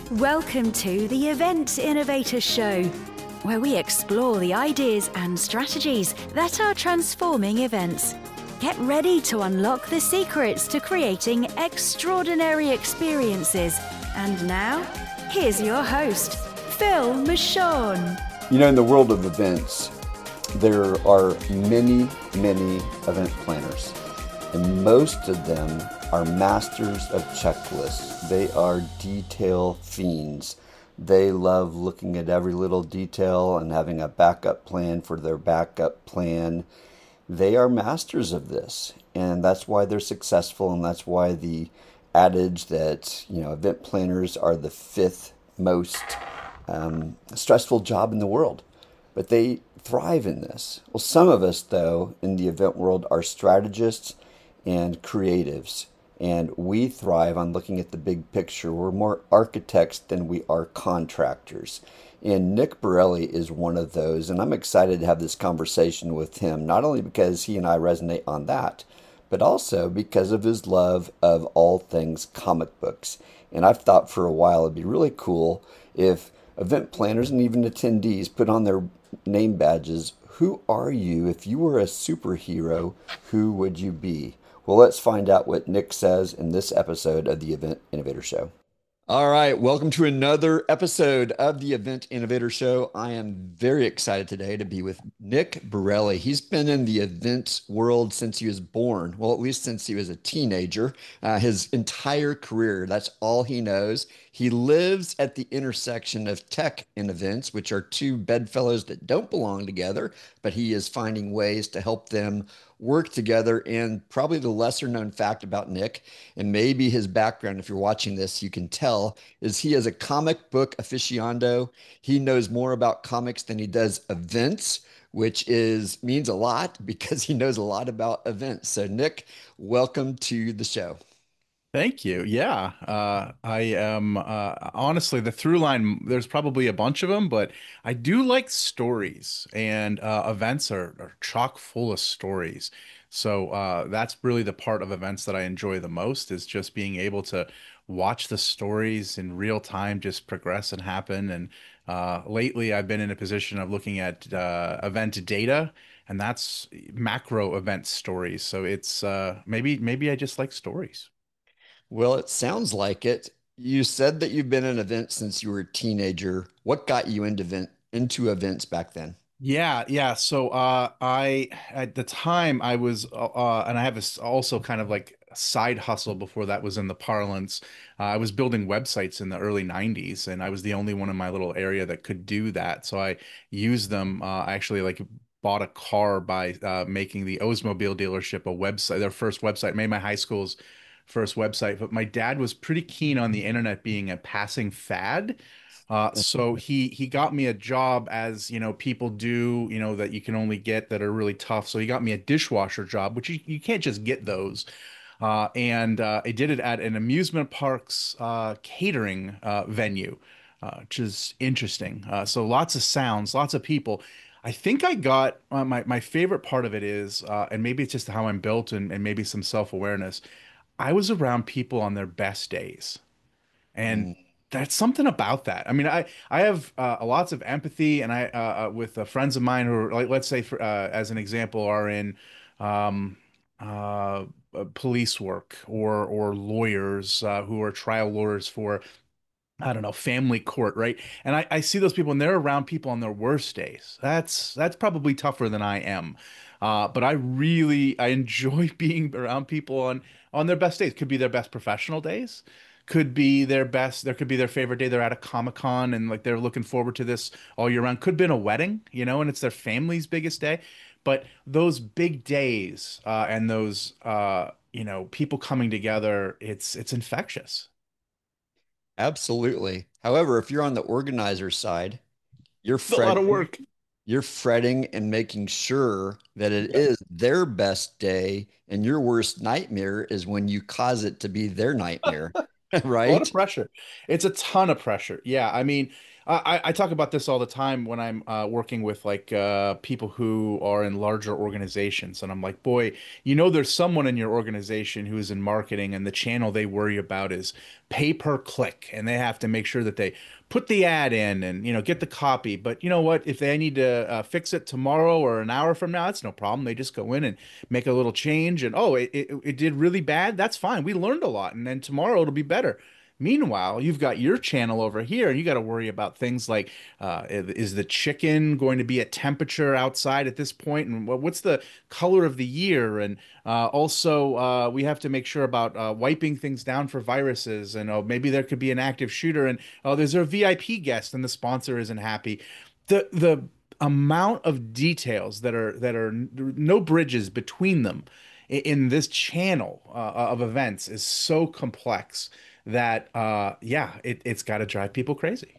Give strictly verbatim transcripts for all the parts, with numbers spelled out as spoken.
Welcome to the Event Innovator Show, where we explore the ideas and strategies that are transforming events. Get ready to unlock the secrets to creating extraordinary experiences. And now, here's your host, Phil Michon. You know, in the world of events, there are many, many event planners, and most of them are masters of checklists. They are detail fiends. They love looking at every little detail and having a backup plan for their backup plan. They are masters of this, and that's why they're successful, and that's why the adage that, you know, event planners are the fifth most um, stressful job in the world. But they thrive in this. Well, some of us, though, in the event world are strategists and creatives, and we thrive on looking at the big picture. We're more architects than we are contractors. And Nick Borelli is one of those, and I'm excited to have this conversation with him, not only because he and I resonate on that, but also because of his love of all things comic books. And I've thought for a while it'd be really cool if event planners and even attendees put on their name badges, who are you? If you were a superhero, who would you be? Well, let's find out what Nick says in this episode of the Event Innovator Show. All right, welcome to another episode of the Event Innovator Show. I am very excited today to be with Nick Borelli. He's been in the event world since he was born, well, at least since he was a teenager. Uh, his entire career, that's all he knows. He lives at the intersection of tech and events, which are two bedfellows that don't belong together, but he is finding ways to help them work together. And probably the lesser known fact about Nick, and maybe his background, if you're watching this, you can tell, is he is a comic book aficionado. He knows more about comics than he does events, which is means a lot because he knows a lot about events. So Nick, welcome to the show. Thank you. Yeah, uh, I am uh, honestly the through line. There's probably a bunch of them, but I do like stories, and uh, events are, are chock full of stories. So uh, that's really the part of events that I enjoy the most is just being able to watch the stories in real time just progress and happen. And uh, lately, I've been in a position of looking at uh, event data, and that's macro event stories. So it's uh, maybe maybe I just like stories. Well, it sounds like it. You said that you've been in events since you were a teenager. What got you into event, into events back then? Yeah, yeah. So uh I at the time I was uh uh, and I have this also kind of like side hustle before that was in the parlance. Uh, I was building websites in the early nineties and I was the only one in my little area that could do that. So I used them uh I actually like bought a car by uh making the Oldsmobile dealership a website, their first website, made my high school's first website. But my dad was pretty keen on the internet being a passing fad. Uh, so he he got me a job as, you know, people do, you know, that you can only get that are really tough. So he got me a dishwasher job, which you, you can't just get those. Uh, and uh, I did it at an amusement park's uh, catering uh, venue, uh, which is interesting. Uh, so lots of sounds, lots of people. I think I got uh, my my favorite part of it is, uh, and maybe it's just how I'm built and, and maybe some self-awareness. I was around people on their best days. And Mm. that's something about that. I mean, I I have uh, lots of empathy, and I uh, uh, with uh, friends of mine who are like, let's say, for, uh, as an example, are in um, uh, uh, police work or or lawyers uh, who are trial lawyers for, I don't know, family court, right? And I, I see those people, and they're around people on their worst days. That's that's probably tougher than I am. Uh, but I really I enjoy being around people on on their best days. Could be their best professional days, could be their best. There could be their favorite day. They're at a Comic-Con and like they're looking forward to this all year round. Could be in a wedding, you know, and it's their family's biggest day. But those big days uh, and those uh, you know, people coming together, it's it's infectious. Absolutely. However, if you're on the organizer side, you're It's a lot of fretting, work. you're fretting and making sure that it Yep. is their best day, and your worst nightmare is when you cause it to be their nightmare, A lot right? of pressure. It's a ton of pressure. Yeah, I mean, I, I talk about this all the time when I'm uh, working with like uh, people who are in larger organizations, and I'm like, boy, you know, there's someone in your organization who is in marketing, and the channel they worry about is pay per click, and they have to make sure that they put the ad in and you know get the copy. But you know what? If they need to uh, fix it tomorrow or an hour from now, that's no problem. They just go in and make a little change, and oh, it it, it did really bad. That's fine. We learned a lot, and then tomorrow it'll be better. Meanwhile, you've got your channel over here, and you got to worry about things like uh, is the chicken going to be at temperature outside at this point, and what's the color of the year? And uh, also, uh, we have to make sure about uh, wiping things down for viruses, and oh, maybe there could be an active shooter, and oh, there's a V I P guest, and the sponsor isn't happy. The the amount of details that are that are no bridges between them in this channel uh, of events is so complex that uh yeah, it, it's got to drive people crazy.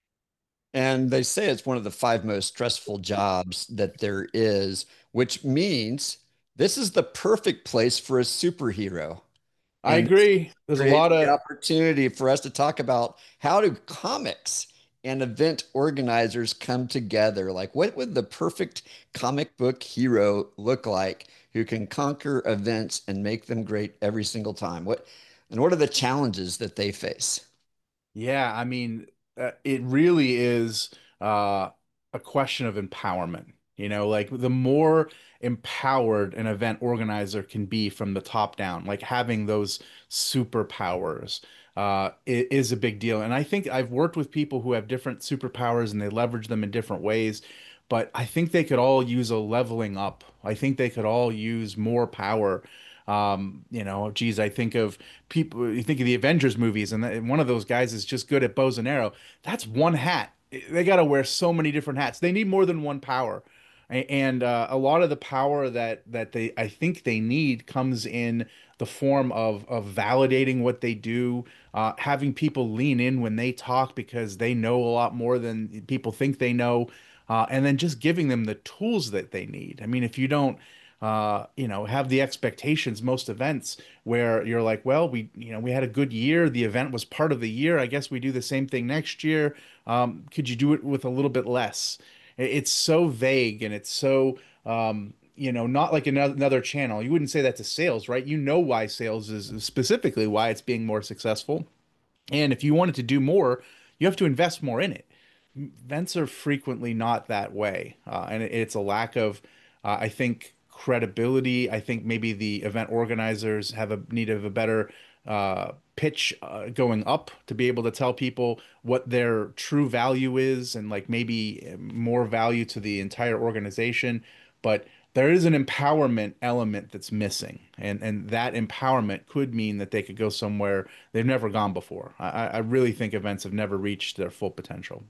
And they say it's one of the five most stressful jobs that there is, which means this is the perfect place for a superhero. I And this agree. There's a creates lot the of opportunity for us to talk about how do comics and event organizers come together? Like, what would the perfect comic book hero look like who can conquer events and make them great every single time? What and what are the challenges that they face? Yeah, I mean, uh, it really is uh, a question of empowerment. You know, like the more empowered an event organizer can be from the top down, like having those superpowers, uh, i- is a big deal. And I think I've worked with people who have different superpowers and they leverage them in different ways, but I think they could all use a leveling up. I think they could all use more power. Um, you know, geez, I think of people, you think of the Avengers movies, and, and one of those guys is just good at bows and arrow. That's one hat. They got to wear so many different hats. They need more than one power. A- And uh, a lot of the power that that they I think they need comes in the form of of validating what they do, uh, having people lean in when they talk because they know a lot more than people think they know, uh, and then just giving them the tools that they need. I mean, if you don't uh, you know, have the expectations most events where you're like, well, we, you know, we had a good year. The event was part of the year. I guess we do the same thing next year. Um, could you do it with a little bit less? It- It's so vague and it's so, um, you know, not like another, another channel. You wouldn't say that to sales, right? You know why sales is specifically why it's being more successful. And if you wanted to do more, you have to invest more in it. Events are frequently not that way. Uh, and it- it's a lack of, uh, I think, credibility. I think maybe the event organizers have a need of a better uh, pitch uh, going up to be able to tell people what their true value is and like maybe more value to the entire organization. But there is an empowerment element that's missing, and and that empowerment could mean that they could go somewhere they've never gone before. I, I really think events have never reached their full potential.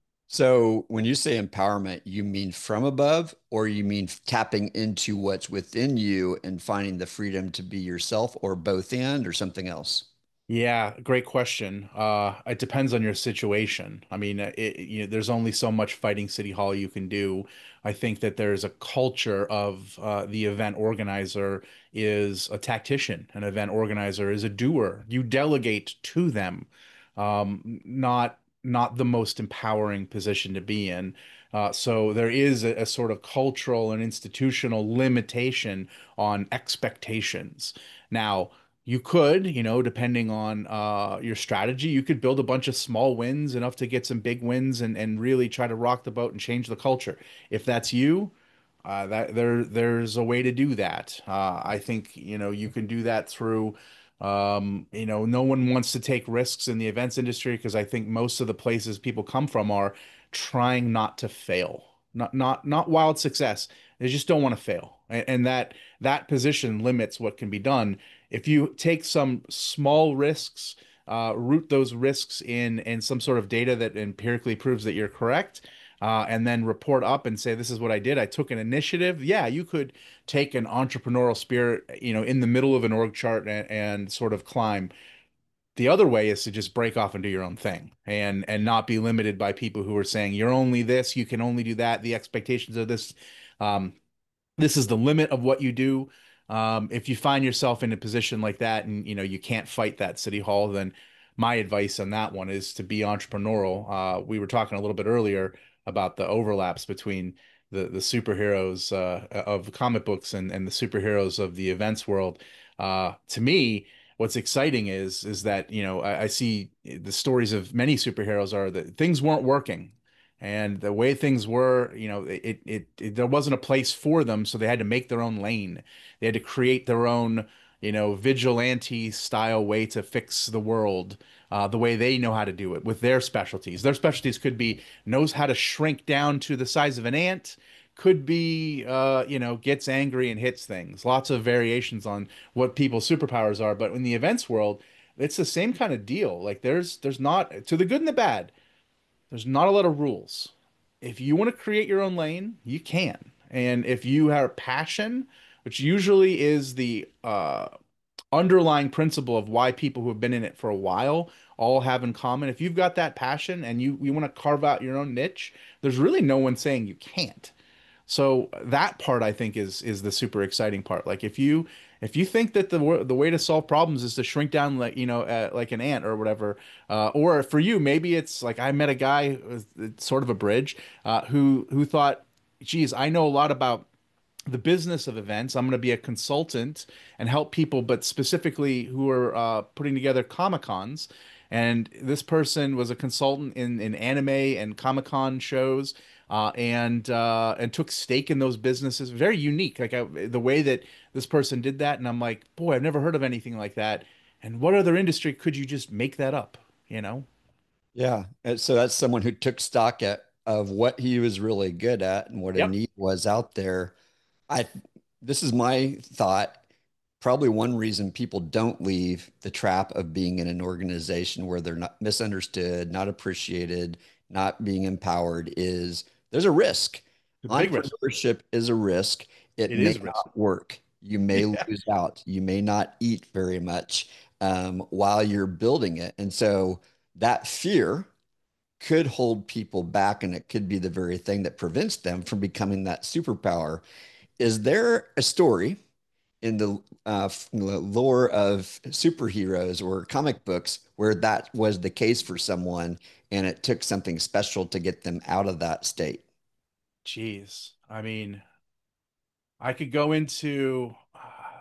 So when you say empowerment, you mean from above, or you mean tapping into what's within you and finding the freedom to be yourself, or both and, or something else? Yeah, great question. Uh, it depends on your situation. I mean, it, it- you know, there's only so much fighting City Hall you can do. I think that there's a culture of uh, the event organizer is a tactician. An event organizer is a doer. You delegate to them, um, not not the most empowering position to be in. Uh, so there is a, a sort of cultural and institutional limitation on expectations. Now, you could, you know, depending on uh, your strategy, you could build a bunch of small wins, enough to get some big wins, and and really try to rock the boat and change the culture. If that's you, uh, that there there's a way to do that. Uh, I think, you know, you can do that through, um, you know, no one wants to take risks in the events industry because I think most of the places people come from are trying not to fail, not not not wild success. They just don't want to fail, and, and that that position limits what can be done. If you take some small risks, uh, root those risks in in some sort of data that empirically proves that you're correct, uh, and then report up and say, this is what I did. I took an initiative. Yeah, you could take an entrepreneurial spirit, you know, in the middle of an org chart and, and sort of climb. The other way is to just break off and do your own thing and and not be limited by people who are saying you're only this, you can only do that, the expectations of this. Um, this is the limit of what you do. Um, if you find yourself in a position like that and you know you can't fight that city hall, then my advice on that one is to be entrepreneurial. Uh, we were talking a little bit earlier about the overlaps between the the superheroes uh, of comic books and and the superheroes of the events world. Uh, to me, what's exciting is is that, you know, I, I see the stories of many superheroes are that things weren't working. And the way things were, you know, it, it, it there wasn't a place for them, so they had to make their own lane. They had to create their own, you know, vigilante style way to fix the world, uh, the way they know how to do it with their specialties. Their specialties could be knows how to shrink down to the size of an ant, could be, uh, you know, gets angry and hits things. Lots of variations on what people's superpowers are. But in the events world, it's the same kind of deal. Like there's there's not to the good and the bad. There's not a lot of rules. If you want to create your own lane, you can. And if you have passion, which usually is the uh, underlying principle of why people who have been in it for a while all have in common. If you've got that passion and you you want to carve out your own niche, there's really no one saying you can't. So that part I think is is the super exciting part. Like if you if you think that the wa- the way to solve problems is to shrink down like you know uh, like an ant or whatever, uh, or for you maybe it's like I met a guy, uh, it's sort of a bridge, uh, who who thought, geez, I know a lot about the business of events. I'm going to be a consultant and help people, but specifically who are uh, putting together Comic Cons. And this person was a consultant in, in anime and Comic Con shows, uh, and uh, and took stake in those businesses. Very unique, like I, the way that this person did that. And I'm like, boy, I've never heard of anything like that. And what other industry could you just make that up? You know? Yeah. And so that's someone who took stock at of what he was really good at and what a Yep. need was out there. I This is my thought. Probably one reason people don't leave the trap of being in an organization where they're not misunderstood, not appreciated, not being empowered is there's a risk. A big risk. Entrepreneurship is a risk. It It may is risk. not work. You may Yeah. lose out. You may not eat very much um, while you're building it. And so that fear could hold people back, and it could be the very thing that prevents them from becoming that superpower. Is there a story in the uh, lore of superheroes or comic books where that was the case for someone and it took something special to get them out of that state? Jeez. I mean, I could go into uh,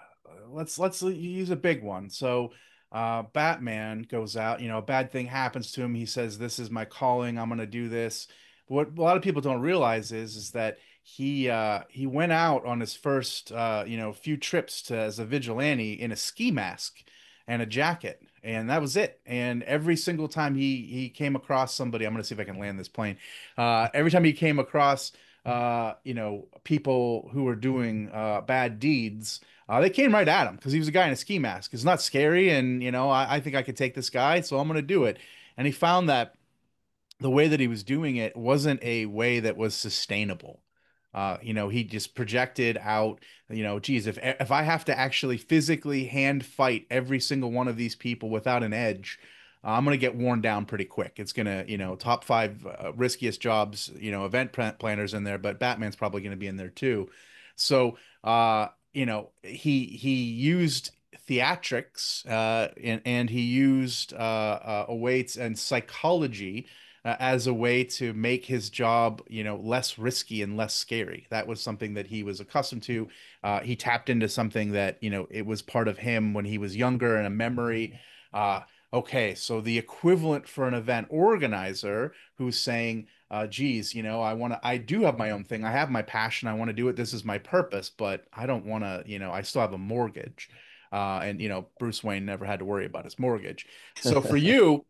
let's let's use a big one. So uh Batman goes out, you know, a bad thing happens to him. He says, "This is my calling. I'm gonna do this." But what a lot of people don't realize is is that he uh he went out on his first uh you know few trips to as a vigilante in a ski mask and a jacket. And that was it. And every single time he he came across somebody, I'm gonna see if I can land this plane. Uh every time he came across uh, you know, people who were doing uh, bad deeds, uh, they came right at him because he was a guy in a ski mask. It's not scary, and you know, I, I think I could take this guy, so I'm going to do it. And he found that the way that he was doing it wasn't a way that was sustainable. Uh, you know, he just projected out, you know, geez, if if I have to actually physically hand fight every single one of these people without an edge, uh, I'm gonna get worn down pretty quick. It's gonna, you know, top five uh, riskiest jobs, you know, event planners in there, but Batman's probably gonna be in there too. So, uh, you know, he he used theatrics, uh, and and he used uh, uh, awaits and psychology uh, as a way to make his job, you know, less risky and less scary. That was something that he was accustomed to. Uh, he tapped into something that, you know, it was part of him when he was younger and a memory. Uh, okay, so the equivalent for an event organizer who's saying, uh, geez, you know, I want to, I do have my own thing. I have my passion. I want to do it. This is my purpose, but I don't want to, you know, I still have a mortgage. Uh, and, you know, Bruce Wayne never had to worry about his mortgage. So for you,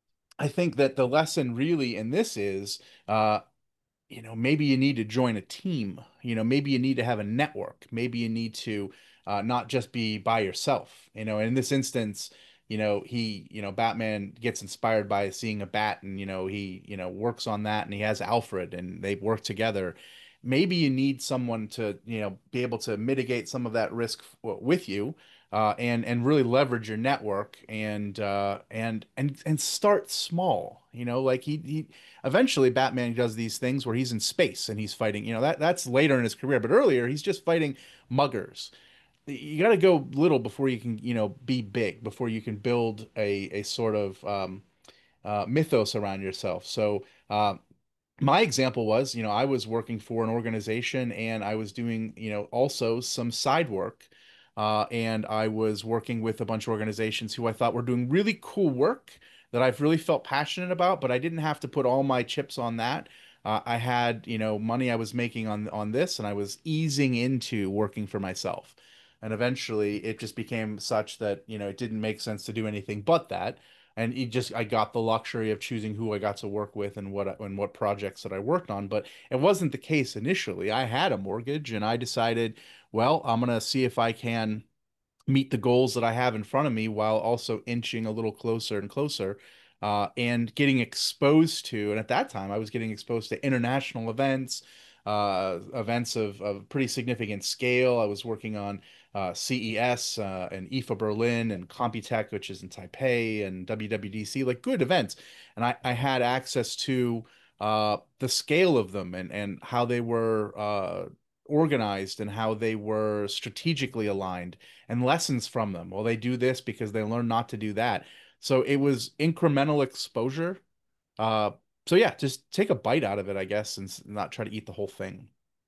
I think that the lesson really in this is, uh, you know, maybe you need to join a team. You know, maybe you need to have a network. Maybe you need to uh, not just be by yourself. You know, in this instance, you know, he, you know, Batman gets inspired by seeing a bat, and you know, he, you know, works on that, and he has Alfred, and they work together. Maybe you need someone to, you know, be able to mitigate some of that risk with you, uh, and and really leverage your network, and uh, and and and start small. You know, like he he eventually Batman does these things where he's in space and he's fighting, you know, that that's later in his career, but earlier he's just fighting muggers. you got to go little before you can, you know, be big, before you can build a a sort of um, uh, mythos around yourself. So, uh, my example was, you know, I was working for an organization and I was doing, you know, also some side work. Uh, and I was working with a bunch of organizations who I thought were doing really cool work that I've really felt passionate about, but I didn't have to put all my chips on that. Uh, I had, you know, money I was making on on this, and I was easing into working for myself. And eventually it just became such that, you know, it didn't make sense to do anything but that. And it just I got the luxury of choosing who I got to work with and what and what projects that I worked on. But it wasn't the case initially. I had a mortgage and I decided, well, I'm gonna see if I can meet the goals that I have in front of me while also inching a little closer and closer, uh, and getting exposed to. And at that time, I was getting exposed to international events, uh, events of, of pretty significant scale. I was working on uh, C E S uh, and I F A Berlin and Computex, which is in Taipei, and W W D C, like good events. And I, I had access to uh, the scale of them and, and how they were uh, organized and how they were strategically aligned and lessons from them. Well, they do this because they learn not to do that. So it was incremental exposure. Uh, so yeah, just take a bite out of it, I guess, and not try to eat the whole thing.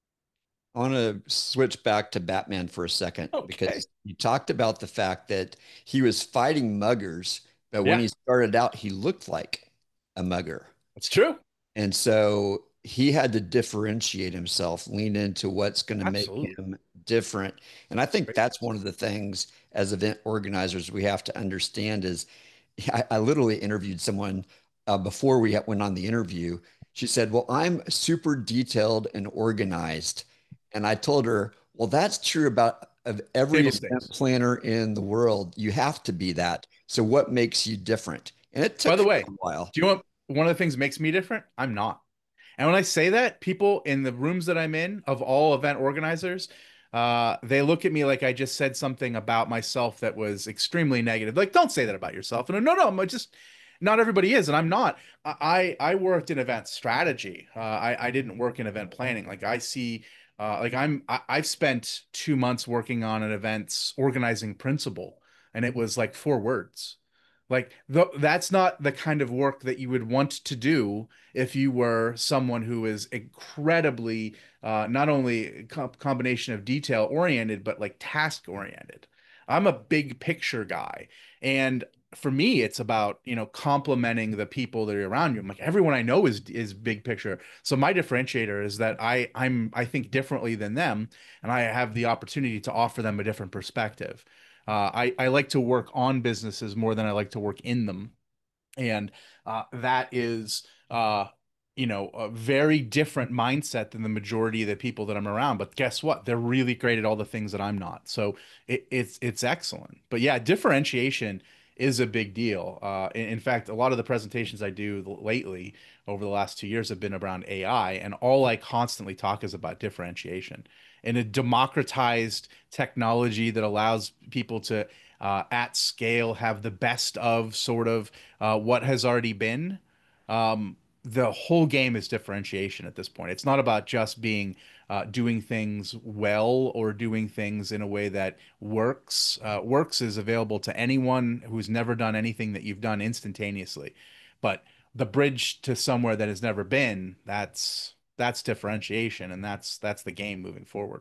I want to switch back to Batman for a second Okay. because you talked about the fact that he was fighting muggers, but when Yeah, he started out, he looked like a mugger. that's true. And so he had to differentiate himself, lean into what's going to make Absolutely. him different. And I think Great. that's one of the things as event organizers we have to understand is I, I literally interviewed someone uh, before we went on the interview. She said, "Well, I'm super detailed and organized." And I told her, "Well, that's true about of every Table event stakes. planner in the world. You have to be that. So what makes you different?" And it By took the her way, a while. do you want one of the things that makes me different? I'm not. And when I say that, people in the rooms that I'm in, of all event organizers, uh, they look at me like I just said something about myself that was extremely negative. Like, don't say that about yourself. And no, no, I'm just not everybody is, and I'm not. I I worked in event strategy. Uh, I I didn't work in event planning. Like I see, uh, like I'm I, I've spent two months working on an event's organizing principle, and it was like four words. Like th that's not the kind of work that you would want to do if you were someone who is incredibly uh, not only a com combination of detail oriented, but like task oriented. I'm a big picture guy. And for me, it's about, you know, complementing the people that are around you. I'm like, everyone I know is is big picture. So my differentiator is that I I'm I think differently than them, and I have the opportunity to offer them a different perspective. Uh, I, I like to work on businesses more than I like to work in them. And uh, that is, uh, you know, a very different mindset than the majority of the people that I'm around. But guess what? They're really great at all the things that I'm not. So it, it's it's excellent. But yeah, differentiation is a big deal. Uh, in, in fact, a lot of the presentations I do lately over the last two years have been around A I, and all I constantly talk is about differentiation and a democratized technology that allows people to uh, at scale have the best of sort of uh, what has already been. Um, the whole game is differentiation at this point. It's not about just being uh, doing things well or doing things in a way that works. Uh, works is available to anyone who's never done anything that you've done instantaneously. But the bridge to somewhere that has never been, that's that's differentiation, and that's that's the game moving forward.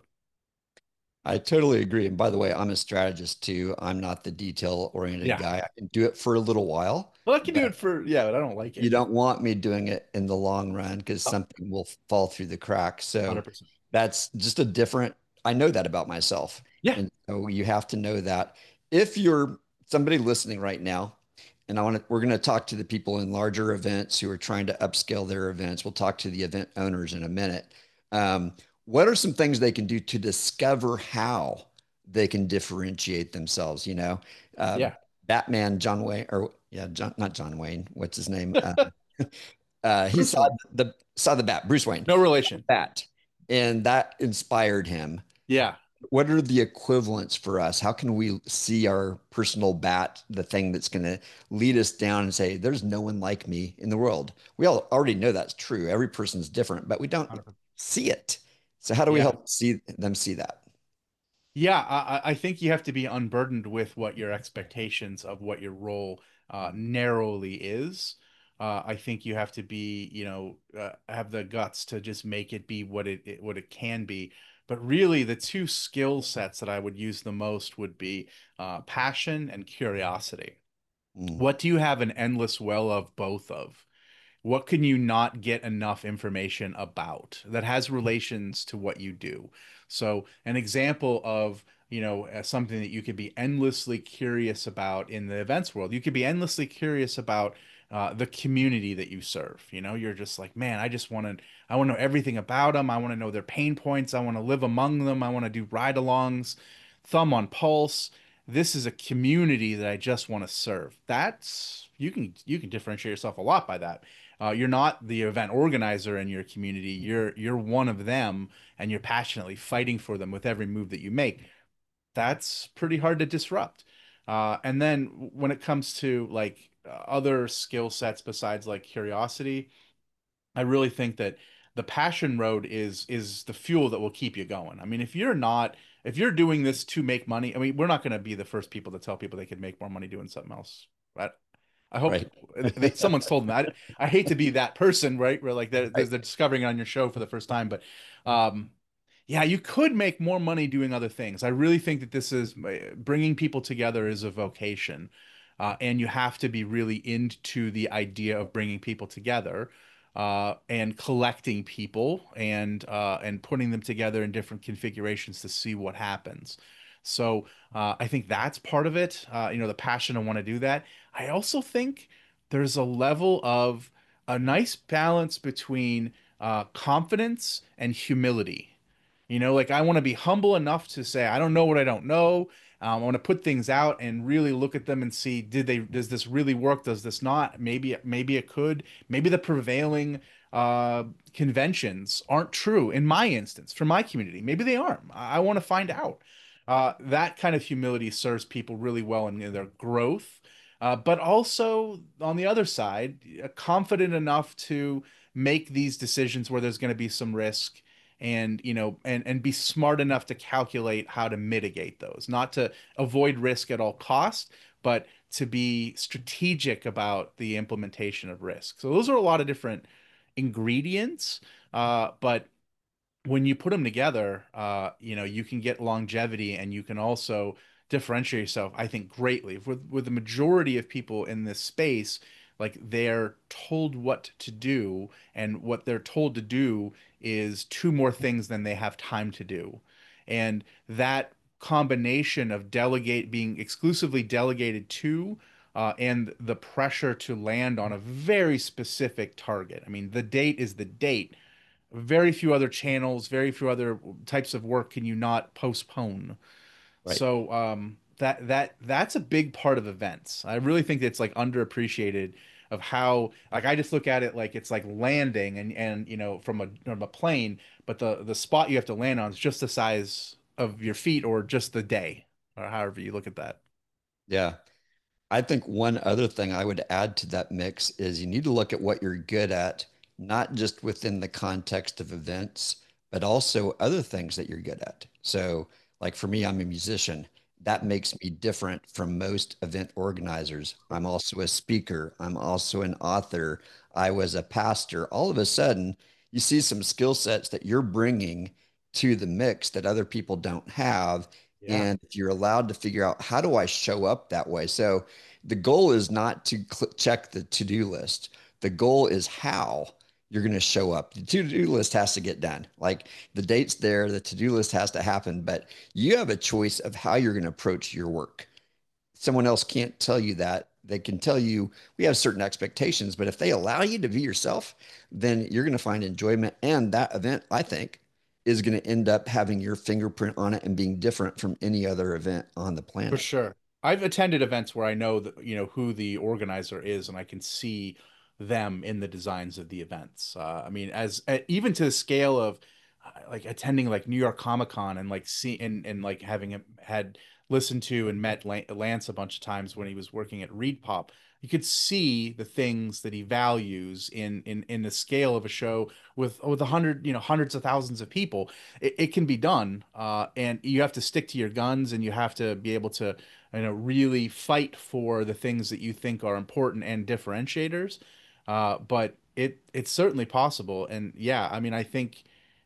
I totally agree. And by the way, I'm a strategist too. I'm not the detail oriented Yeah. guy. I can do it for a little while, Well, I can do but it for, yeah, but I don't like you it. don't want me doing it in the long run because Oh, something will fall through the cracks. So one hundred percent. that's just a different, I know that about myself. Yeah. And so you have to know that if you're somebody listening right now, and I want to, we're going to talk to the people in larger events who are trying to upscale their events. We'll talk to the event owners in a minute. Um, what are some things they can do to discover how they can differentiate themselves? You know, uh, Yeah. Batman, John Wayne, or yeah, John, not John Wayne. What's his name? Uh, uh, he Bruce saw Wayne. the saw the bat, Bruce Wayne, No relation. bat, and that inspired him. Yeah. What are the equivalents for us? How can we see our personal bat, the thing that's going to lead us down and say, there's no one like me in the world? We all already know that's true. Every person's different, but we don't one hundred percent. see it. So how do we Yeah. help see them see that? Yeah, I, I think you have to be unburdened with what your expectations of what your role uh, narrowly is. Uh, I think you have to be, you know, uh, have the guts to just make it be what it, it what it can be. But really, the two skill sets that I would use the most would be uh, passion and curiosity. Mm, What do you have an endless well of both of? What can you not get enough information about that has relations to what you do? So, an example of, you know, uh, something that you could be endlessly curious about in the events world, you could be endlessly curious about uh, the community that you serve. You know, you're just like, man, I just want to, I want to know everything about them. I want to know their pain points. I want to live among them. I want to do ride-alongs, thumb on pulse. This is a community that I just want to serve. That's you can you can differentiate yourself a lot by that. Uh, you're not the event organizer in your community. You're you're one of them, and you're passionately fighting for them with every move that you make. That's pretty hard to disrupt. Uh, and then when it comes to like uh, other skill sets besides like curiosity, I really think that the passion road is is the fuel that will keep you going. I mean, if you're not if you're doing this to make money, I mean, we're not going to be the first people to tell people they could make more money doing something else, right? I hope right. that someone's told them that. I, I hate to be that person, right? Where like they're, they're Right. discovering it on your show for the first time, but um, yeah, you could make more money doing other things. I really think that this is bringing people together is a vocation, uh, and you have to be really into the idea of bringing people together, uh, and collecting people and uh, and putting them together in different configurations to see what happens. So uh, I think that's part of it. Uh, you know, the passion to want to do that. I also think there's a level of a nice balance between uh, confidence and humility. You know, like I want to be humble enough to say, I don't know what I don't know. Um, I want to put things out and really look at them and see, did they, does this really work? Does this not? Maybe, maybe it could. Maybe the prevailing uh, conventions aren't true in my instance, for my community. Maybe they aren't. I, I want to find out. Uh, that kind of humility serves people really well in, in their growth. Uh, but also on the other side, uh, confident enough to make these decisions where there's going to be some risk and you know and and be smart enough to calculate how to mitigate those, not to avoid risk at all costs, but to be strategic about the implementation of risk. So those are a lot of different ingredients, uh, but when you put them together, uh, you know, you can get longevity and you can also differentiate yourself, I think, greatly. With with the majority of people in this space, like they're told what to do, and what they're told to do is two more things than they have time to do. And that combination of delegate being exclusively delegated to uh, and the pressure to land on a very specific target. I mean, the date is the date. Very few other channels, very few other types of work can you not postpone. Right. So um, that that that's a big part of events. I really think it's like underappreciated of how like I just look at it like it's like landing and and you know from a from a plane, but the the spot you have to land on is just the size of your feet or just the day or however you look at that. Yeah. I think one other thing I would add to that mix is you need to look at what you're good at, not just within the context of events, but also other things that you're good at. So, like for me, I'm a musician. That makes me different from most event organizers. I'm also a speaker. I'm also an author. I was a pastor. All of a sudden, you see some skill sets that you're bringing to the mix that other people don't have. Yeah, And if you're allowed to figure out how do I show up that way? So, the goal is not to cl- check the to-do list. The goal is how you're going to show up. The to-do list has to get done. Like the date's there, the to-do list has to happen, but you have a choice of how you're going to approach your work. Someone else can't tell you that. They can tell you we have certain expectations, but if they allow you to be yourself, then you're going to find enjoyment. And that event, I think, is going to end up having your fingerprint on it and being different from any other event on the for planet. sure. I've attended events where I know that, you know, who the organizer is, and I can see them in the designs of the events. Uh, I mean, as uh, even to the scale of uh, like attending like New York Comic Con and like see and and like having him had listened to and met Lan- Lance a bunch of times when he was working at Reed Pop. You could see the things that he values in in in the scale of a show with with a hundred, you know, hundreds of thousands of people. It, it can be done, uh, and you have to stick to your guns, and you have to be able to, you know, really fight for the things that you think are important and differentiators. Uh, but it it's certainly possible, and yeah, I mean, I think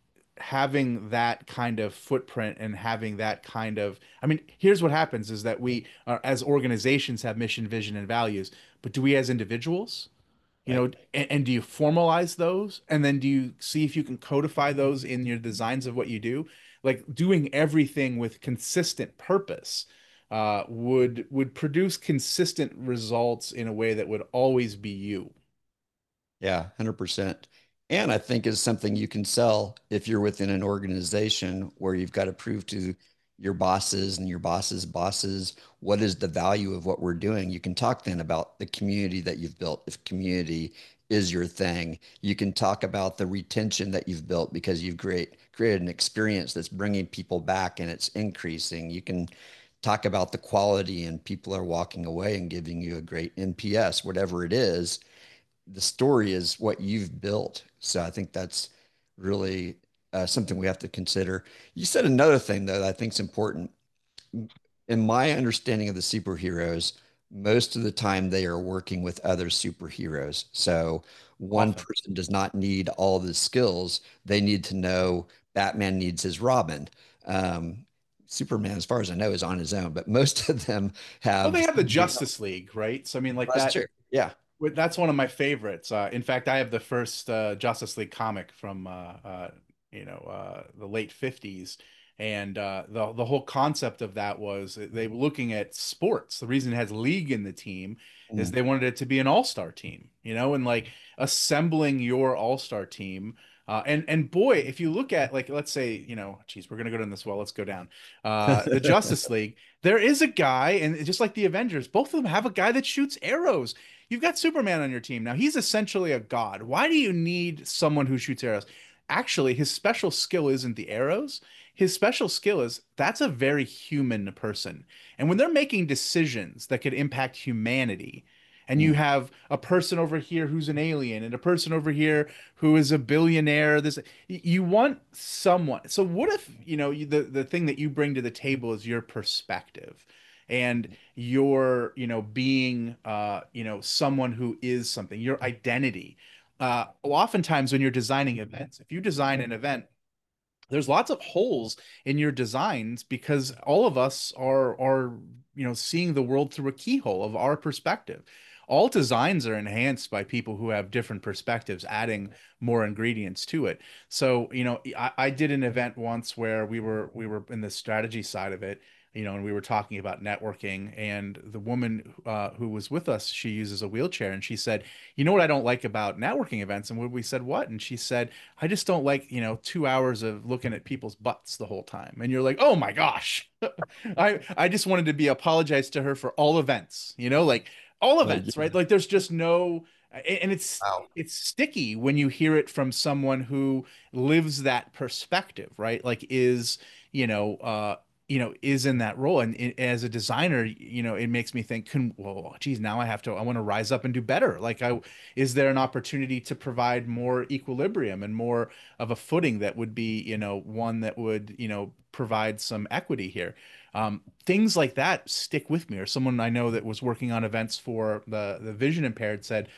having that kind of footprint and having that kind of, I mean, here's what happens is that we are, as organizations, have mission, vision, and values, but do we as individuals? You Right. know, and, and do you formalize those? And then do you see if you can codify those in your designs of what you do? Like doing everything with consistent purpose uh, would would produce consistent results in a way that would always be you. Yeah, one hundred percent. And I think is something you can sell if you're within an organization where you've got to prove to your bosses and your bosses' bosses what is the value of what we're doing. You can talk then about the community that you've built. If community is your thing, you can talk about the retention that you've built because you've create, created an experience that's bringing people back and it's increasing. You can talk about the quality and people are walking away and giving you a great N P S, whatever it is. The story is what you've built. So I think that's really uh, something we have to consider. You said another thing though that I think is important. In my understanding of the superheroes, most of the time they are working with other superheroes. So one Often. person does not need all the skills. They need to know Batman needs his Robin. Um, Superman, as far as I know, is on his own, but most of them Well, they have have the somebody else. Justice League, right? So I mean, like That's that. true. Yeah. Well, that's one of my favorites. Uh, in fact, I have the first uh, Justice League comic from uh, uh, you know uh, the late fifties, and uh, the the whole concept of that was they were looking at sports. The reason it has league in the team is Mm. they wanted it to be an all-star team, you know, and like assembling your all-star team. Uh, and and boy, if you look at like let's say you know, geez, we're gonna go down this well. Let's go down. Uh, the Justice League. There is a guy, and just like the Avengers, both of them have a guy that shoots arrows. You've got Superman on your team. Now, he's essentially a god. Why do you need someone who shoots arrows? Actually, his special skill isn't the arrows. His special skill is that's a very human person. And when they're making decisions that could impact humanity, and you Mm. have a person over here who's an alien and a person over here who is a billionaire, this you want someone. So what if, you know, you, the the thing that you bring to the table is your perspective and your, you know, being, uh, you know, someone who is something, your identity. Uh, oftentimes when you're designing events, if you design an event, there's lots of holes in your designs because all of us are are you know seeing the world through a keyhole of our perspective. All designs are enhanced by people who have different perspectives, adding more ingredients to it. So, you know, I, I did an event once where we were we were in the strategy side of it, you know, and we were talking about networking. And the woman uh, who was with us, she uses a wheelchair, and she said, "You know what I don't like about networking events?" And we said, "What?" And she said, I just don't like, you know, two hours of looking at people's butts the whole time. And you're like, oh my gosh. I I just wanted to be apologize to her for all events, you know, like all Like, events, right? Like there's just no, and it's wow. it's sticky when you hear it from someone who lives that perspective, right? Like is, you know, uh, you know, is in that role. And it, as a designer, you know, it makes me think, can, well, geez, now I have to, I want to rise up and do better. Like I, is there an opportunity to provide more equilibrium and more of a footing that would be, you know, one that would, you know, provide some equity here? Um, things like that stick with me. Or someone I know that was working on events for the the vision impaired said,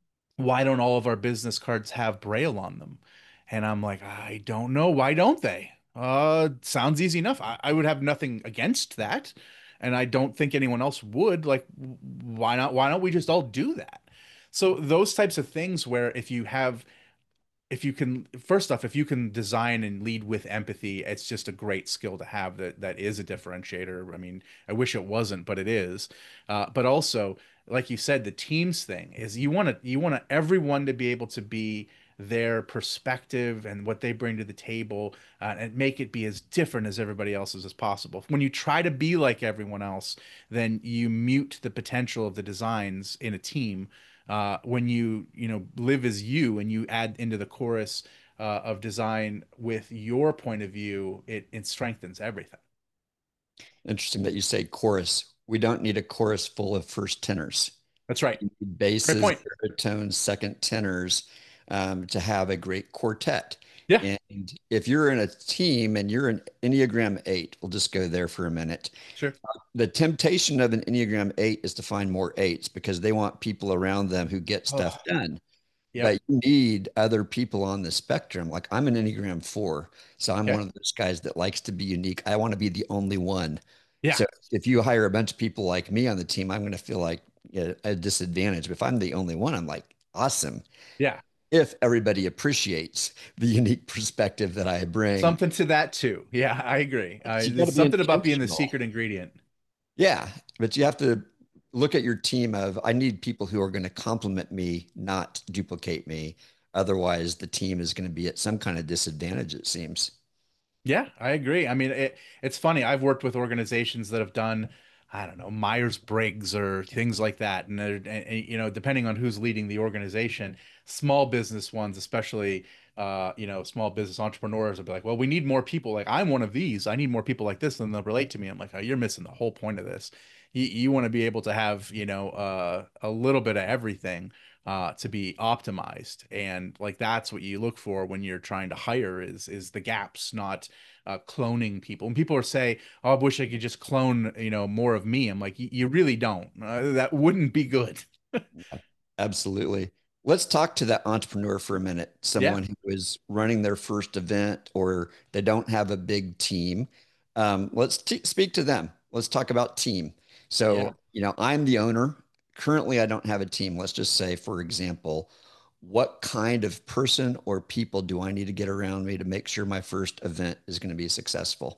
why don't all of our business cards have Braille on them? And I'm like, I don't know. Why don't they? Uh, sounds easy enough. I, I would have nothing against that. And I don't think anyone else would. Like, why not? Why don't we just all do that? So those types of things where if you have if you can first off if you can design and lead with empathy, it's just a great skill to have that that is a differentiator. I mean, I wish it wasn't, but it is. Uh, but also, like you said, the teams thing is you want to you want everyone to be able to be their perspective and what they bring to the table, uh, and make it be as different as everybody else's as possible. When you try to be like everyone else, then you mute the potential of the designs in a team. Uh, when you you know live as you and you add into the chorus uh, of design with your point of view, it it strengthens everything. Interesting that you say chorus. We don't need a chorus full of first tenors. That's right. You need Great basses, point. baritones, second tenors um, to have a great quartet. Yeah, And if you're in a team and you're an Enneagram eight, we'll just go there for a minute. sure. The temptation of an Enneagram eight is to find more eights because they want people around them who get stuff Oh, done. yep. But you need other people on the spectrum. Like I'm an Enneagram four, so I'm one Okay. of those guys that likes to be unique. I want to be the only one. Yeah. So if you hire a bunch of people like me on the team, I'm going to feel like a, a disadvantage. But if I'm the only one, I'm like, awesome. Yeah. If everybody appreciates the unique perspective that I bring, Something to that too. Yeah, I agree. Uh, but you got to there's be something about being the intentional. secret ingredient. Yeah, but you have to look at your team of I need people who are going to complement me, not duplicate me. Otherwise, the team is going to be at some kind of disadvantage, it seems. Yeah, I agree. I mean, it, it's funny. I've worked with organizations that have done, I don't know, Myers-Briggs or things like that. And, they're- and, and, you know, depending on who's leading the organization, small business ones, especially, uh, you know, small business entrepreneurs will be like, well, we need more people. Like, I'm one of these. I need more people like this. And they'll relate to me. I'm like, oh, you're missing the whole point of this. You, you want to be able to have, you know, uh, a little bit of everything uh, to be optimized. And like that's what you look for when you're trying to hire is is the gaps, not uh, cloning people. And people are say, "Oh, I wish I could just clone, you know, more of me." I'm like, you really don't. Uh, that wouldn't be good. Absolutely. Let's talk to that entrepreneur for a minute. Yeah, Someone who is running their first event or they don't have a big team. Um, let's t speak to them. Let's talk about team. yeah. So, you know, I'm the owner. Currently, I don't have a team. Let's just say, for example, what kind of person or people do I need to get around me to make sure my first event is going to be successful?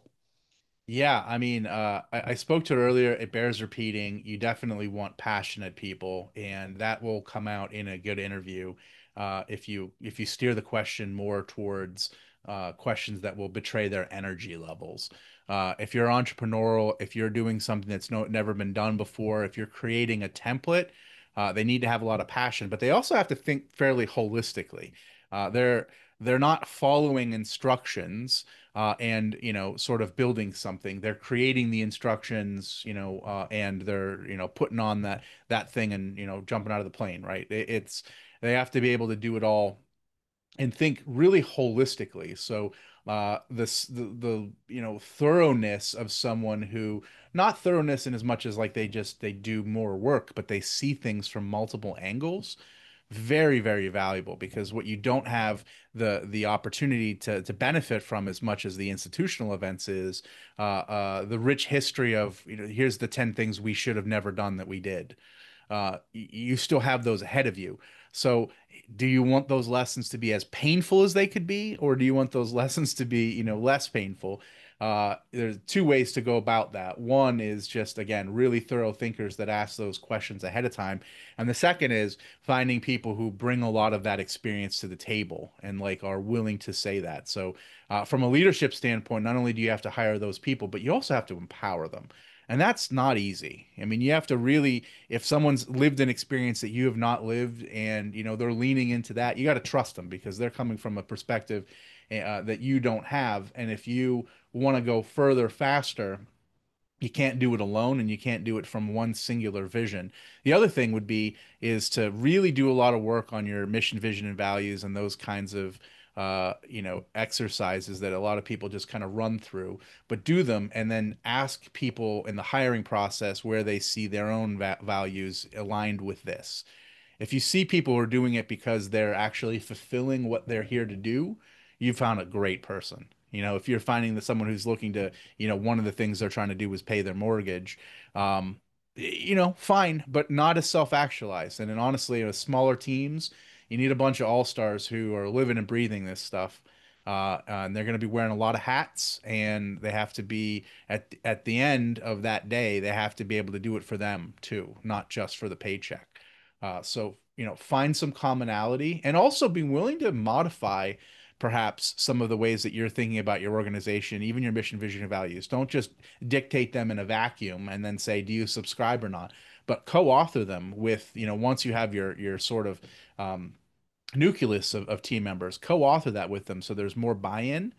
Yeah, I mean, uh, I, I spoke to it earlier. It bears repeating. You definitely want passionate people, and that will come out in a good interview. Uh, if you if you steer the question more towards uh, questions that will betray their energy levels. Uh, if you're entrepreneurial, if you're doing something that's no, never been done before, if you're creating a template, uh, they need to have a lot of passion, but they also have to think fairly holistically. Uh, they're they're not following instructions uh, and you know sort of building something. They're creating the instructions, you know, uh, and they're you know putting on that that thing and you know jumping out of the plane, right? It, it's they have to be able to do it all and think really holistically. So uh, this the the you know thoroughness of someone who not thoroughness in as much as like they just they do more work, but they see things from multiple angles very very valuable because what you don't have the the opportunity to to benefit from as much as the institutional events is uh uh the rich history of you know here's the ten things we should have never done that we did. uh you still have those ahead of you. So do you want those lessons to be as painful as they could be, or do you want those lessons to be, you know, less painful? Uh, there's two ways to go about that. One is just, again, really thorough thinkers that ask those questions ahead of time. And the second is finding people who bring a lot of that experience to the table and like are willing to say that. So, uh, from a leadership standpoint, not only do you have to hire those people, but you also have to empower them. And that's not easy. I mean, you have to really, if someone's lived an experience that you have not lived and, you know, they're leaning into that, you got to trust them because they're coming from a perspective uh, that you don't have. And if you want to go further, faster, you can't do it alone and you can't do it from one singular vision. The other thing would be is to really do a lot of work on your mission, vision, and values and those kinds of uh, you know, exercises that a lot of people just kind of run through, but do them and then ask people in the hiring process where they see their own va values aligned with this. If you see people who are doing it because they're actually fulfilling what they're here to do, you found a great person. You know, if you're finding that someone who's looking to, you know, one of the things they're trying to do is pay their mortgage, um, you know, fine, but not as self-actualized. And then honestly, with smaller teams, you need a bunch of all-stars who are living and breathing this stuff. Uh, and they're going to be wearing a lot of hats, and they have to be at at the end of that day, they have to be able to do it for them too, not just for the paycheck. Uh, so, you know, find some commonality and also be willing to modify perhaps some of the ways that you're thinking about your organization, even your mission, vision, and values. Don't just dictate them in a vacuum and then say, do you subscribe or not? But co-author them with, you know, once you have your your sort of um, nucleus of, of team members, co-author that with them so there's more buy-in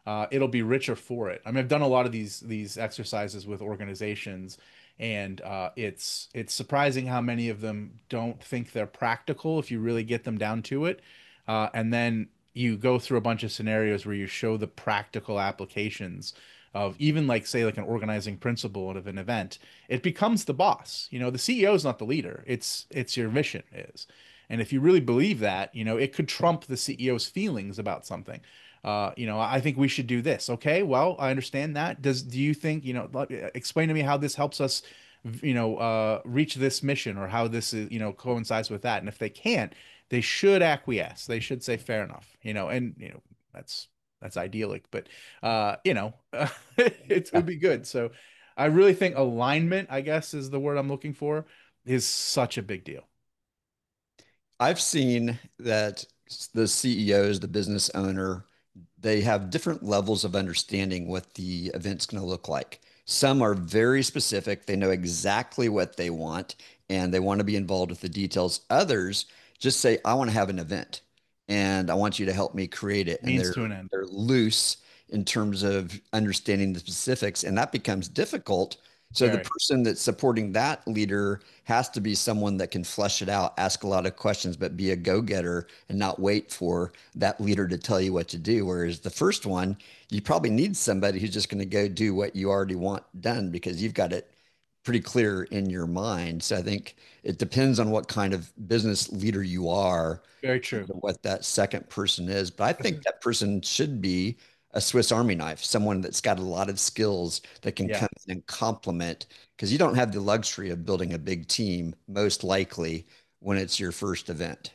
uh, it'll be richer for it. I mean, I've done a lot of these these exercises with organizations, and uh, it's it's surprising how many of them don't think they're practical if you really get them down to it. Uh, and then you go through a bunch of scenarios where you show the practical applications of even like say like an organizing principle of an event. It becomes the boss. You know, the C E O is not the leader. It's it's your mission is. And if you really believe that, you know, it could trump the C E O's feelings about something. Uh, you know, I think we should do this. Okay, well, I understand that. Does do you think, you know, like, explain to me how this helps us, you know, uh, reach this mission or how this is, you know, coincides with that. And if they can't, they should acquiesce. They should say fair enough, you know, and you know, that's that's idyllic, but uh, you know, it would be good. So I really think alignment, I guess is the word I'm looking for, is such a big deal. I've seen that the C E Os, the business owner, they have different levels of understanding what the event's going to look like. Some are very specific. They know exactly what they want and they want to be involved with the details. Others just say, I want to have an event and I want you to help me create it. And Means they're to an end. they're loose in terms of understanding the specifics, and that becomes difficult. So the Very. person that's supporting that leader has to be someone that can flesh it out, ask a lot of questions, but be a go-getter and not wait for that leader to tell you what to do. Whereas the first one, you probably need somebody who's just going to go do what you already want done because you've got it pretty clear in your mind. So I think it depends on what kind of business leader you are, Very true. what that second person is. But I think that person should be a Swiss Army knife, someone that's got a lot of skills that can Yeah. come in and complement, because you don't have the luxury of building a big team, most likely when it's your first event.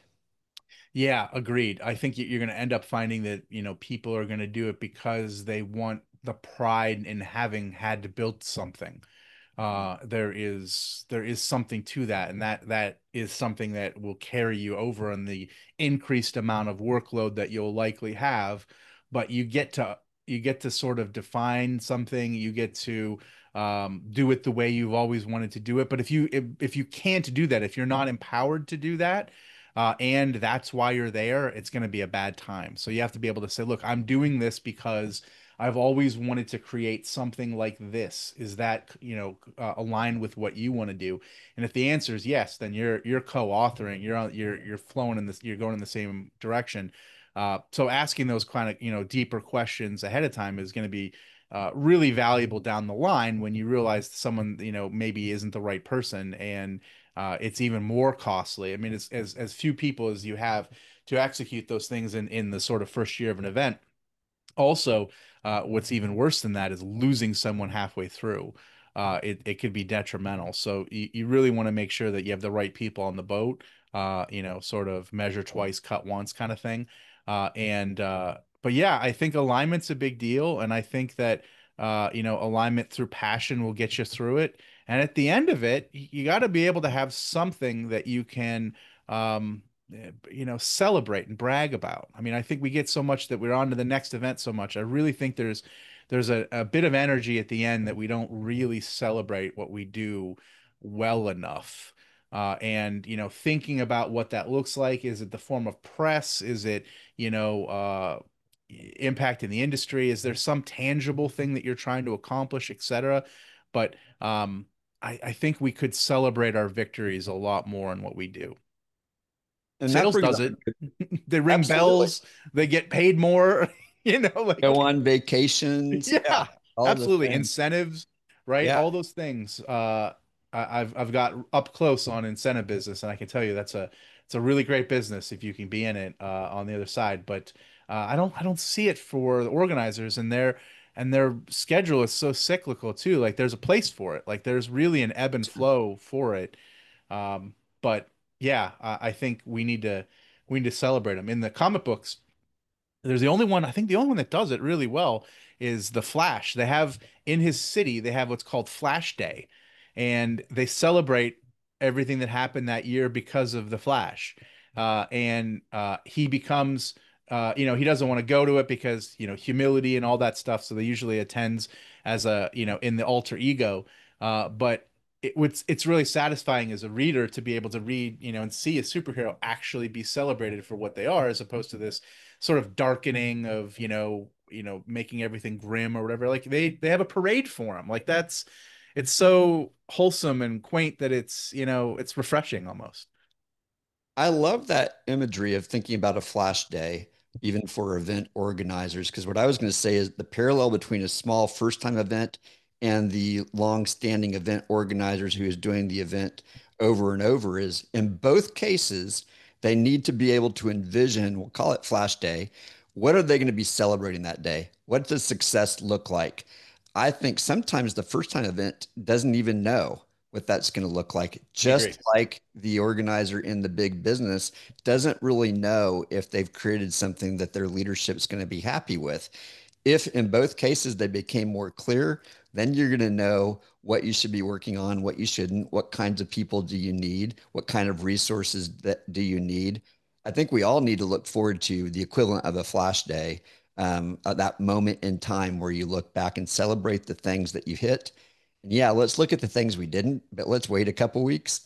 Yeah, agreed. I think you're going to end up finding that, you know, people are going to do it because they want the pride in having had to build something. Uh, there is there is something to that, and that that is something that will carry you over on the increased amount of workload that you'll likely have. But you get to you get to sort of define something. You get to um, do it the way you've always wanted to do it. But if you if, if you can't do that, if you're not empowered to do that, uh, and that's why you're there, it's going to be a bad time. So you have to be able to say, look, I'm doing this because I've always wanted to create something like this. Is that, you know, uh, aligned with what you want to do? And if the answer is yes, then you're you're co-authoring, you're on, you're you're flowing in this, you're going in the same direction. Uh, so asking those kind of, you know, deeper questions ahead of time is going to be uh, really valuable down the line when you realize someone, you know, maybe isn't the right person, and uh, it's even more costly. I mean, it's as as few people as you have to execute those things in in the sort of first year of an event. Also, uh, what's even worse than that is losing someone halfway through. Uh, it, it could be detrimental. So you, you really want to make sure that you have the right people on the boat, uh, you know, sort of measure twice, cut once kind of thing. Uh, and, uh, but yeah, I think alignment's a big deal. And I think that, uh, you know, alignment through passion will get you through it. And at the end of it, you got to be able to have something that you can, um, eh, you know, celebrate and brag about. I mean, I think we get so much that we're on to the next event so much. I really think there's there's a, a bit of energy at the end that we don't really celebrate what we do well enough. Uh, and you know, thinking about what that looks like. Is it the form of press? Is it, you know, uh, impact in the industry? Is there some tangible thing that you're trying to accomplish, et cetera? But um, I, I think we could celebrate our victories a lot more in what we do. And that Sales brings does up, it. They ring absolutely, bells, they get paid more, you know, like go on vacations. yeah, Yeah, all the absolutely. things. Incentives, right? Yeah. All those things. Uh I, I've I've got up close on incentive business, and I can tell you that's a it's a really great business if you can be in it uh on the other side. But uh I don't I don't see it for the organizers, and their and their schedule is so cyclical too. Like there's a place for it. Like there's really an ebb and flow for it. Um, but yeah, I, I think we need to we need to celebrate them. In the comic books, there's the only one, I think the only one that does it really well is the Flash. They have in his city, they have what's called Flash Day, and they celebrate everything that happened that year because of the Flash. Uh, and uh, he becomes, uh, you know, he doesn't want to go to it because, you know, humility and all that stuff. So they usually attends as a, you know, in the alter ego. Uh, but it, it's it's really satisfying as a reader to be able to read, you know, and see a superhero actually be celebrated for what they are, as opposed to this sort of darkening of, you know, you know, making everything grim or whatever. Like they they have a parade for him. Like that's it's so wholesome and quaint that it's, you know, it's refreshing almost. I love that imagery of thinking about a flash day, even for event organizers. Because what I was going to say is the parallel between a small first time event and the long standing event organizers who is doing the event over and over is in both cases, they need to be able to envision, we'll call it flash day. What are they going to be celebrating that day? What does success look like? I think sometimes the first time event doesn't even know what that's going to look like. I agree. Just like the organizer in the big business doesn't really know if they've created something that their leadership is going to be happy with. If in both cases they became more clear, then you're going to know what you should be working on, what you shouldn't, what kinds of people do you need, what kind of resources that do you need. I think we all need to look forward to the equivalent of a flash day, um, uh, that moment in time where you look back and celebrate the things that you hit. And yeah, let's look at the things we didn't, but let's wait a couple weeks.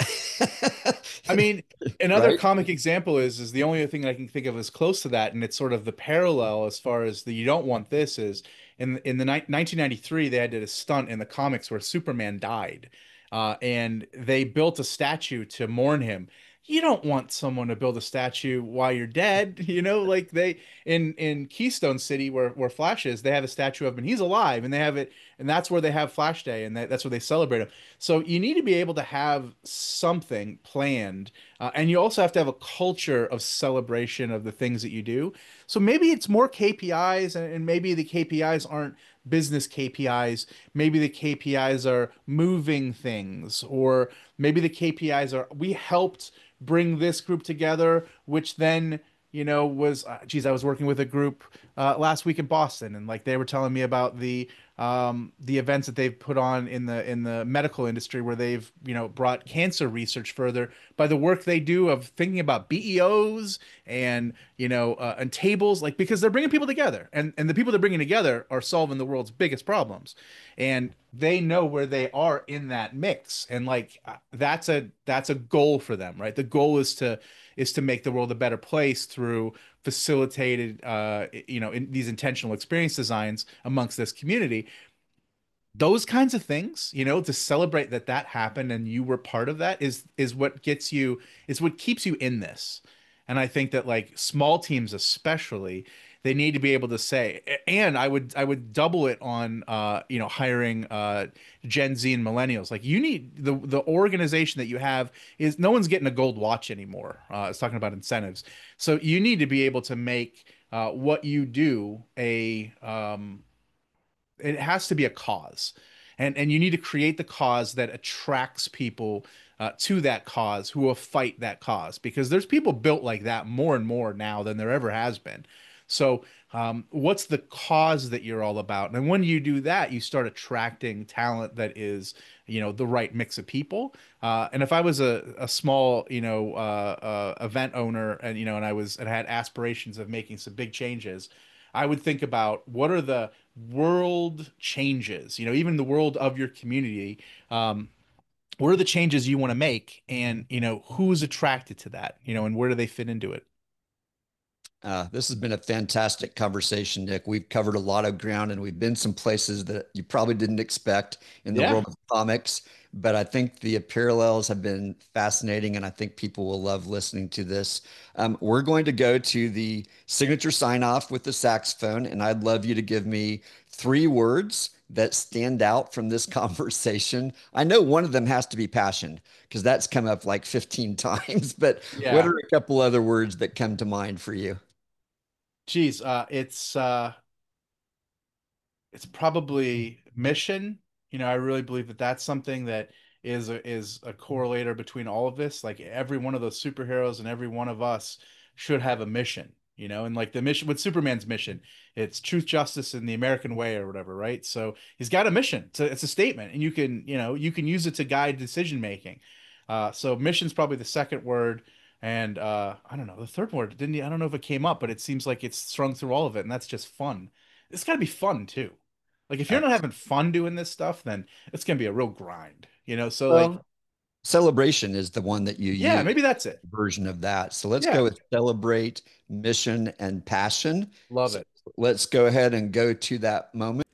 I mean, another Right? comic example is is the only thing I can think of as close to that, and it's sort of the parallel as far as the you don't want this is in in the ni nineteen ninety-three they did a stunt in the comics where Superman died, uh, and they built a statue to mourn him. You don't want someone to build a statue while you're dead, you know, like they in in Keystone City where where Flash is, they have a statue of him and he's alive, and they have it, and that's where they have Flash Day, and that, that's where they celebrate him. So you need to be able to have something planned, uh, and you also have to have a culture of celebration of the things that you do. So maybe it's more K P Is, and, and maybe the K P Is aren't business K P Is. Maybe the K P Is are moving things, or maybe the K P Is are we helped bring this group together, which then you know was uh, geez, I was working with a group uh, last week in Boston, and like they were telling me about the um, the events that they've put on in the in the medical industry where they've you know brought cancer research further by the work they do of thinking about B E Os and you know uh, and tables, like because they're bringing people together, and and the people they're bringing together are solving the world's biggest problems, and they know where they are in that mix, and like uh, that's a that's a goal for them, right? The goal is to is to make the world a better place through facilitated uh you know in these intentional experience designs amongst this community. Those kinds of things, you know, to celebrate that that happened and you were part of that is is what gets you is what keeps you in this. And I think that like small teams especially, they need to be able to say, and I would I would double it on uh, you know, hiring uh Gen Z and millennials. Like you need the the organization that you have is no one's getting a gold watch anymore. Uh, it's talking about incentives. So you need to be able to make uh, what you do a um, it has to be a cause, and and you need to create the cause that attracts people uh, to that cause who will fight that cause, because there's people built like that more and more now than there ever has been. So um, what's the cause that you're all about? And when you do that, you start attracting talent that is, you know, the right mix of people. Uh, and if I was a, a small, you know, uh, uh, event owner, and you know, and I was and had aspirations of making some big changes, I would think about what are the world changes, you know, even the world of your community. Um, what are the changes you want to make? And, you know, who's attracted to that, you know, and where do they fit into it? Uh, this has been a fantastic conversation, Nick. We've covered a lot of ground and we've been some places that you probably didn't expect in the Yeah. world of comics. But I think the parallels have been fascinating and I think people will love listening to this. Um, we're going to go to the signature sign off with the saxophone, and I'd love you to give me three words that stand out from this conversation. I know one of them has to be passion because that's come up like fifteen times, but what Yeah. are a couple other words that come to mind for you? Geez, uh, it's uh, it's probably mission. You know, I really believe that that's something that is a, is a correlator between all of this. Like every one of those superheroes and every one of us should have a mission, you know, and like the mission with Superman's mission, it's truth, justice, and the American way or whatever, right? So he's got a mission. It's a, it's a statement, and you can, you know, you can use it to guide decision making. Uh, so mission's probably the second word. And uh, I don't know, the third word didn't, I don't know if it came up, but it seems like it's strung through all of it, and that's just fun. It's got to be fun too. Like if you're not having fun doing this stuff, then it's gonna be a real grind, you know? So like, Well, celebration is the one that you yeah, use maybe that's it. version of that. So let's go Yeah, with celebrate, mission, and passion. love So it. let's go ahead and go to that moment.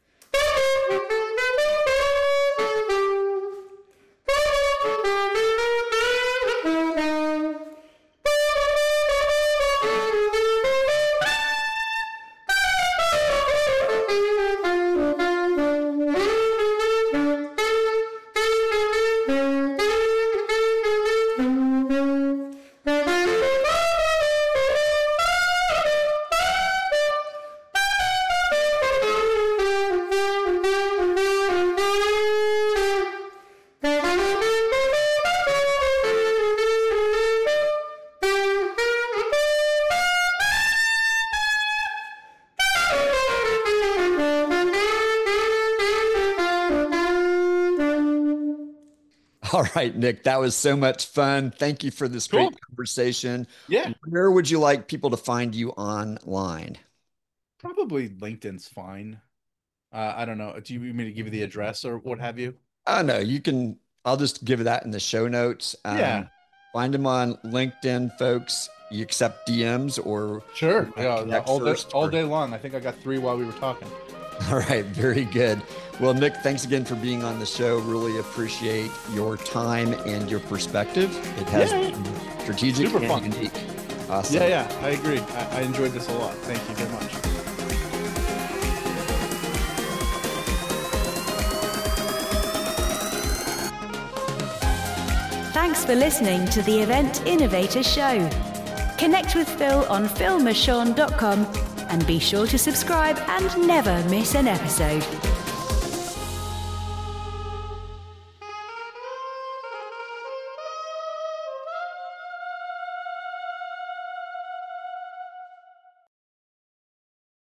All right, Nick, that was so much fun. Thank you for this Cool. great conversation. Yeah. Where would you like people to find you online? Probably LinkedIn's fine. Uh, I don't know. Do you want me to give you the address or what have you? Oh, no, you can, I'll just give that in the show notes. Um, Yeah. Find them on LinkedIn, folks. You accept D Ms or Sure. or Yeah, connect all day, first all or- day long. I think I got three while we were talking. All right, very good. Well, Nick, thanks again for being on the show. Really appreciate your time and your perspective. It has Yeah. been strategic Super and fun. unique. Awesome. Yeah, yeah, I agree. I, I enjoyed this a lot. Thank you very much. Thanks for listening to the Event Innovator Show. Connect with Phil on phil mershon dot com and be sure to subscribe and never miss an episode.